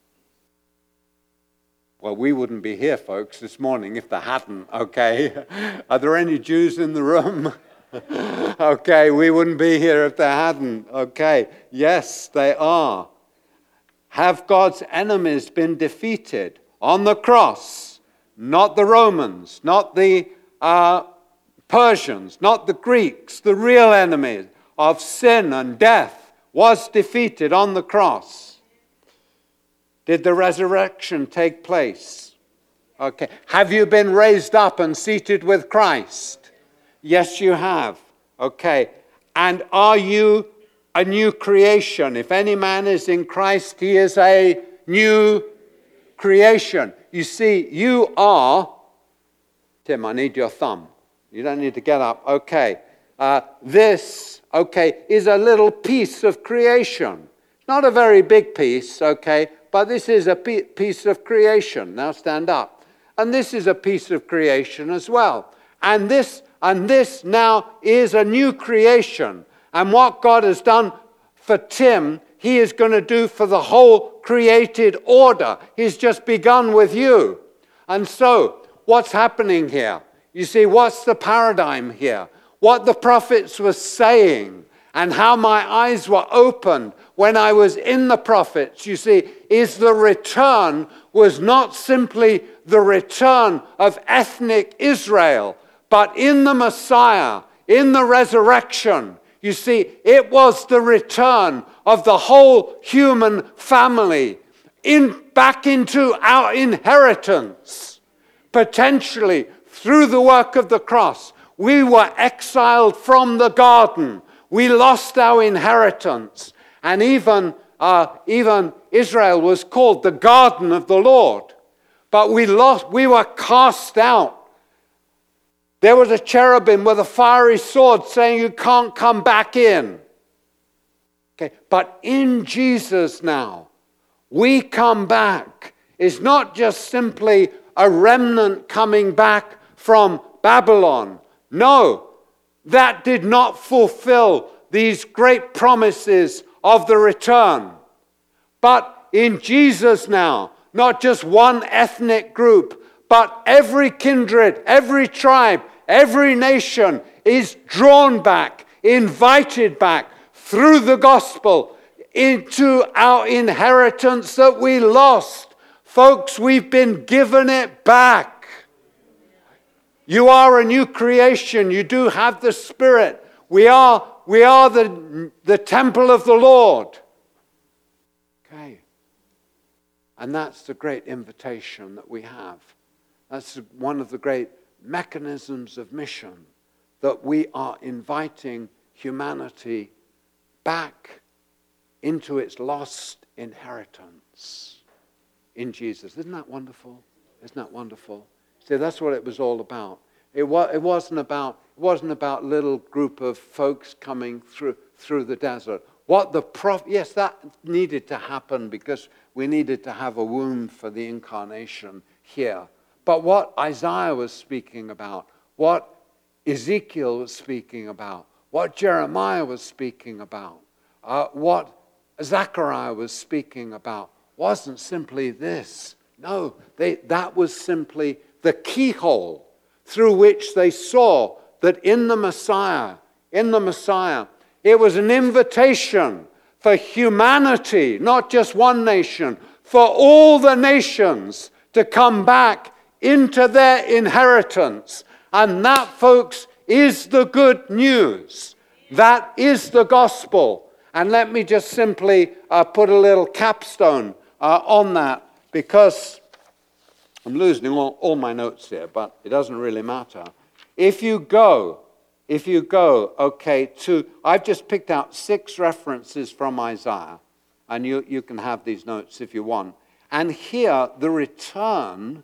Well, we wouldn't be here, folks, this morning if they hadn't, okay? Are there any Jews in the room? Okay, we wouldn't be here if they hadn't. Okay, yes, they are. Have God's enemies been defeated on the cross? Not the Romans, not the Persians, not the Greeks. The real enemy of sin and death was defeated on the cross. Did the resurrection take place? Okay. Have you been raised up and seated with Christ? Yes, you have. Okay. And are you a new creation? If any man is in Christ, he is a new creation. You see, you are... Tim, I need your thumb. You don't need to get up. Okay. This, is a little piece of creation. Not a very big piece, but this is a piece of creation. Now stand up. And this is a piece of creation as well. And this now is a new creation. And what God has done for Tim, he is going to do for the whole created order. He's just begun with you. And so, what's happening here? You see, what's the paradigm here? What the prophets were saying and how my eyes were opened when I was in the prophets, you see, is the return was not simply the return of ethnic Israel, but in the Messiah, in the resurrection, you see, it was the return of the whole human family back into our inheritance, potentially through the work of the cross. We were exiled from the garden. We lost our inheritance. And even Israel was called the garden of the Lord. But we were cast out. There was a cherubim with a fiery sword saying you can't come back in. Okay, but in Jesus now, we come back. It's not just simply a remnant coming back from Babylon. No, that did not fulfill these great promises of the return. But in Jesus now, not just one ethnic group, but every kindred, every tribe, every nation is drawn back, invited back through the gospel into our inheritance that we lost. Folks, we've been given it back. You are a new creation. You do have the Spirit. We are the temple of the Lord. Okay. And that's the great invitation that we have. That's one of the great mechanisms of mission, that we are inviting humanity back into its lost inheritance in Jesus. Isn't that wonderful? Isn't that wonderful? See, that's what it was all about. It wasn't about little group of folks coming through the desert. Yes, that needed to happen because we needed to have a womb for the incarnation here. But what Isaiah was speaking about, what Ezekiel was speaking about, what Jeremiah was speaking about, what Zechariah was speaking about, wasn't simply this. No, that was simply the keyhole through which they saw that in the Messiah, it was an invitation for humanity, not just one nation, for all the nations to come back into their inheritance. And that, folks, is the good news. That is the gospel. And let me just simply put a little capstone on that, because I'm losing all my notes here, but it doesn't really matter. If you go, okay, I've just picked out 6 references from Isaiah, and you can have these notes if you want. And here, the return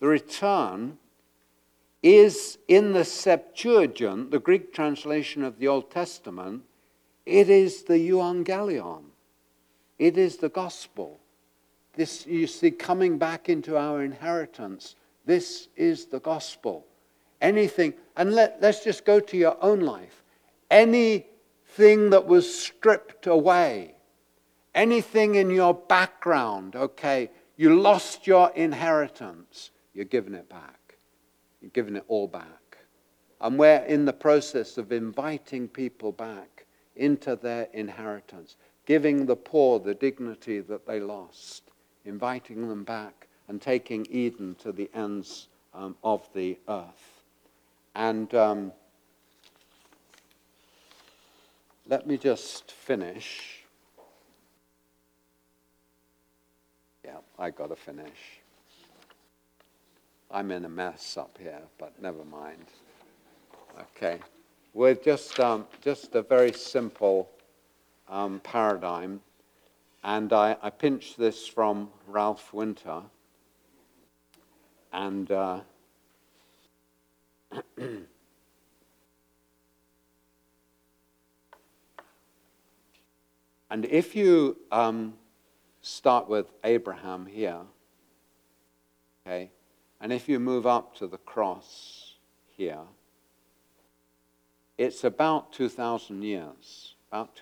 is in the Septuagint, the Greek translation of the Old Testament. It is the euangelion. It is the gospel. This, you see, coming back into our inheritance. This is the gospel. Anything, and let's just go to your own life. Anything that was stripped away, anything in your background, okay, you lost your inheritance, you're giving it back. You're giving it all back. And we're in the process of inviting people back into their inheritance, giving the poor the dignity that they lost, inviting them back and taking Eden to the ends of the earth. And let me just finish. Yeah, I got to finish. I'm in a mess up here, but never mind. Okay, we're just a very simple paradigm, and I pinched this from Ralph Winter, and and if you start with Abraham here, okay, and if you move up to the cross here, it's about 2,000 years,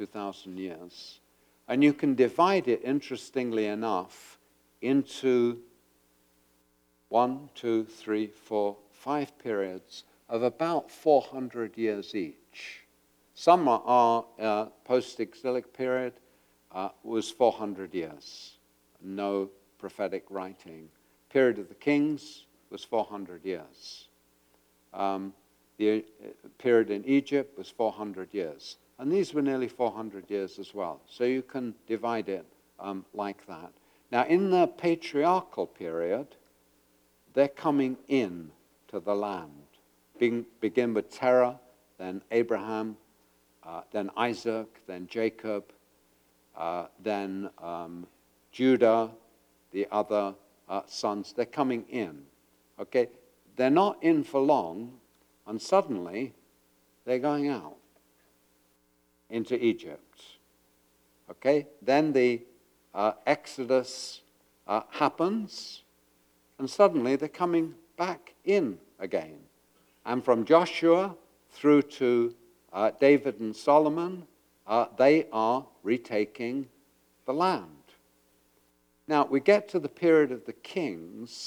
and you can divide it, interestingly enough, into 1, 2, 3, 4, 5 periods of about 400 years each. Some are post-exilic period was 400 years, no prophetic writing. Period of the kings was 400 years. The period in Egypt was 400 years. And these were nearly 400 years as well. So you can divide it like that. Now, in the patriarchal period, they're coming in to the land. Begin with Terah, then Abraham, then Isaac, then Jacob, then Judah, the other sons. They're coming in. Okay? They're not in for long, and suddenly they're going out into Egypt. Okay? Then the Exodus happens, and suddenly they're coming back in again. And from Joshua through to David and Solomon, they are retaking the land. Now, we get to the period of the kings,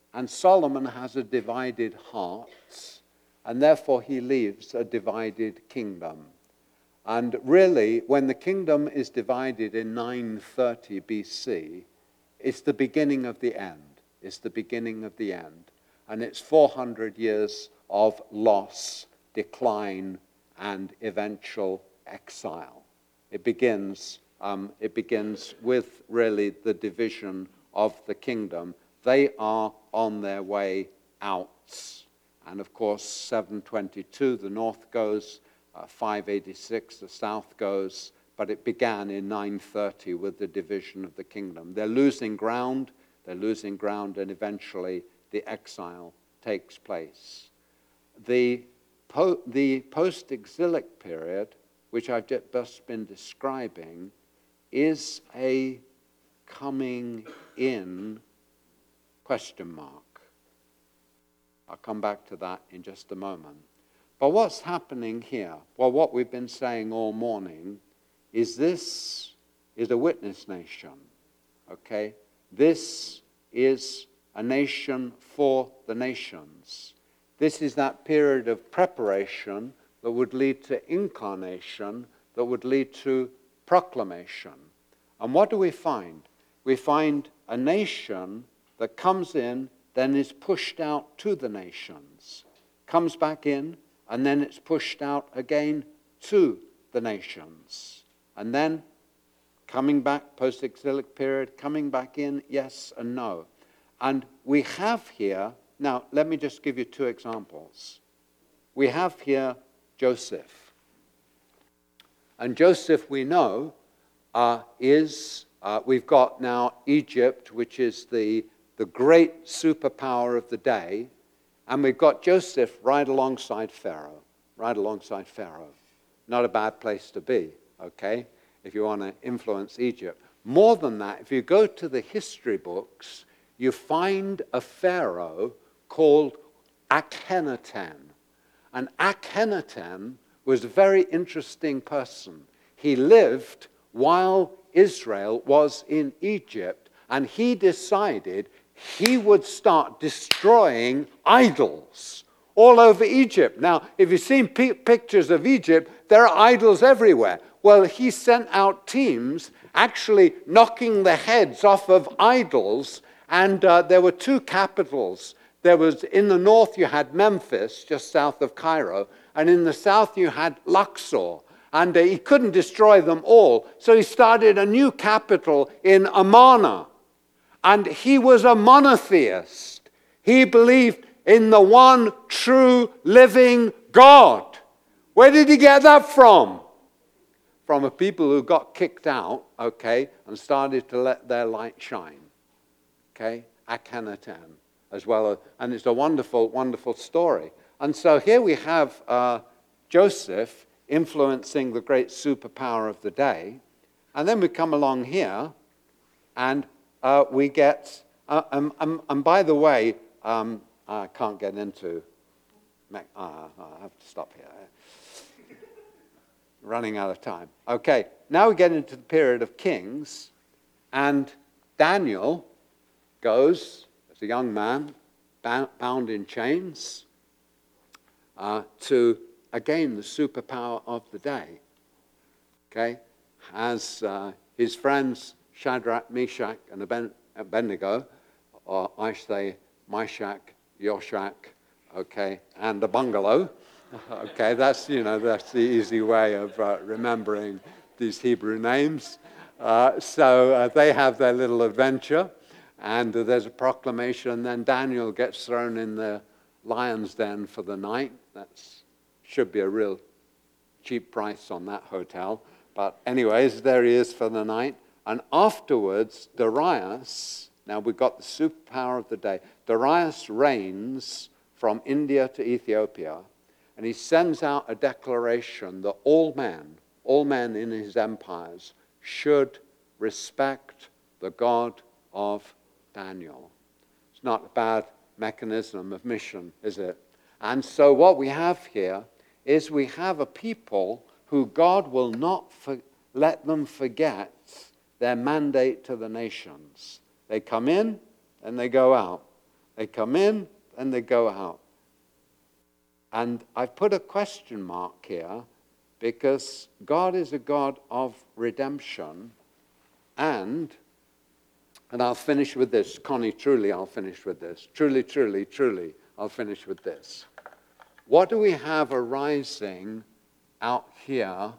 And Solomon has a divided heart, and therefore he leaves a divided kingdom. And really, when the kingdom is divided in 930 BC, it's the beginning of the end. It's the beginning of the end. And it's 400 years of loss, decline, and eventual exile. It begins with really the division of the kingdom. They are on their way out. And of course, 722, the north goes, 586, the south goes, but it began in 930 with the division of the kingdom. They're losing ground, and eventually the exile takes place. The post-exilic period, which I've just been describing, is a coming in question mark. I'll come back to that in just a moment. But what's happening here? Well, what we've been saying all morning is this is a witness nation, okay? This is a nation for the nations. This is that period of preparation that would lead to incarnation, that would lead to proclamation. And what do we find? We find a nation that comes in, then is pushed out to the nations, comes back in, and then it's pushed out again to the nations. And then coming back, post-exilic period, coming back in, yes and no. And we have here, now let me just give you two examples. We have here Joseph. And Joseph, we know, we've got now Egypt, which is the great superpower of the day, and we've got Joseph right alongside Pharaoh. Not a bad place to be, okay, if you want to influence Egypt. More than that, if you go to the history books, you find a Pharaoh called Akhenaten. And Akhenaten was a very interesting person. He lived while Israel was in Egypt, and he decided he would start destroying idols all over Egypt. Now, if you've seen pictures of Egypt, there are idols everywhere. Well, he sent out teams actually knocking the heads off of idols, and there were two capitals. There was, in the north you had Memphis, just south of Cairo, and in the south you had Luxor. And he couldn't destroy them all, so he started a new capital in Amarna. And he was a monotheist. He believed in the one true living God. Where did he get that from? From a people who got kicked out, okay, and started to let their light shine. Okay, Akhenaten as well. And it's a wonderful, wonderful story. And so here we have Joseph influencing the great superpower of the day. And then we come along here and we get, and by the way, I can't get into, I have to stop here. Running out of time. Okay, now we get into the period of kings, and Daniel goes, as a young man, bound in chains, to, again, the superpower of the day. Okay, as his friends Shadrach, Meshach, and Abednego, or I say Meshach, Yoshak, okay, and the bungalow. Okay, that's the easy way of remembering these Hebrew names. So they have their little adventure, and there's a proclamation, and then Daniel gets thrown in the lion's den for the night. That should be a real cheap price on that hotel. But anyways, there he is for the night. And afterwards, Darius, now we've got the superpower of the day, Darius reigns from India to Ethiopia, and he sends out a declaration that all men in his empires should respect the God of Daniel. It's not a bad mechanism of mission, is it? And so what we have here is we have a people who God will not let them forget their mandate to the nations. They come in and they go out. They come in and they go out. And I've put a question mark here because God is a God of redemption. And I'll finish with this. Connie, truly, I'll finish with this. Truly, truly, truly, I'll finish with this. What do we have arising out here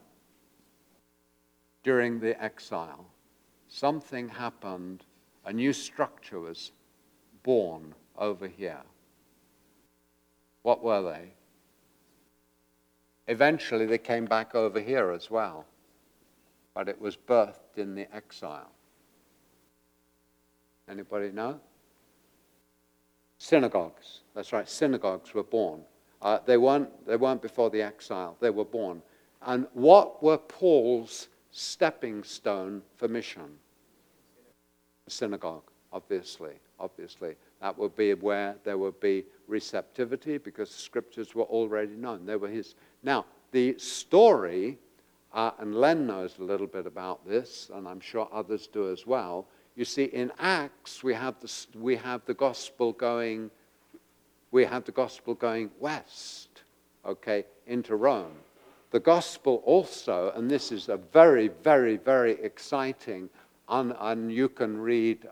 during the exile? Something happened. A new structure was born over here. What were they? Eventually, they came back over here as well. But it was birthed in the exile. Anybody know? Synagogues. That's right, synagogues were born. They weren't before the exile. They were born. And what were Paul's stepping stone for mission? The synagogue, obviously. That would be where there would be receptivity because the scriptures were already known. They were his. Now, the story, and Len knows a little bit about this, and I'm sure others do as well. You see, in Acts, we have the gospel going west, okay, into Rome. The gospel also, and this is a very, very, very exciting, and you can read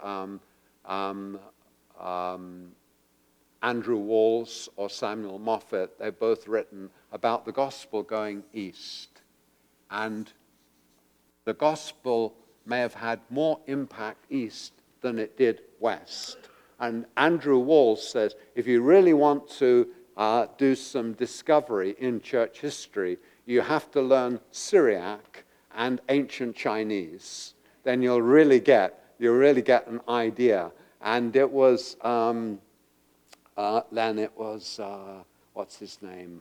Andrew Walls or Samuel Moffat. They've both written about the gospel going east. And the gospel may have had more impact east than it did west. And Andrew Walls says, if you really want to do some discovery in church history, you have to learn Syriac and ancient Chinese. Then you'll really get an idea. And it was, Len, it was, what's his name?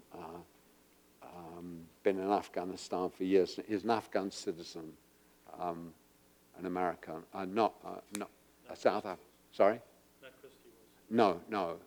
Been in Afghanistan for years. He's an Afghan citizen, an American, not a South African. Sorry? Not Christy Wilson.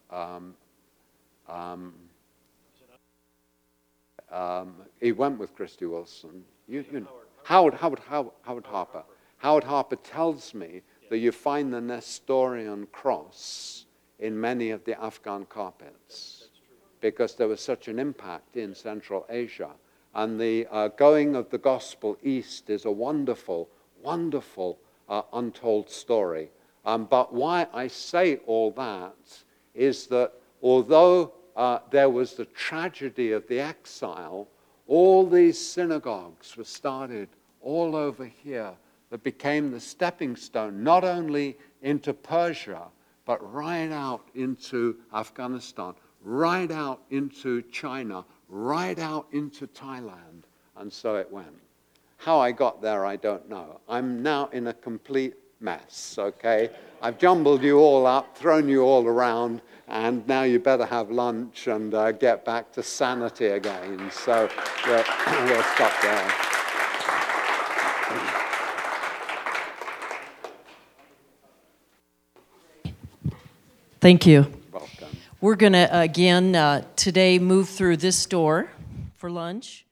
No. He went with Christy Wilson. You know. Howard Harper. Howard Harper tells me that you find the Nestorian cross in many of the Afghan carpets because there was such an impact in Central Asia. And the going of the gospel east is a wonderful, wonderful untold story. But why I say all that is that although there was the tragedy of the exile, all these synagogues were started all over here that became the stepping stone, not only into Persia, but right out into Afghanistan, right out into China, right out into Thailand. And so it went. How I got there, I don't know. I'm now in a complete mess, okay? I've jumbled you all up, thrown you all around, and now you better have lunch and get back to sanity again. So we'll stop there. Thank you. Welcome. We're going to, again, today move through this door for lunch.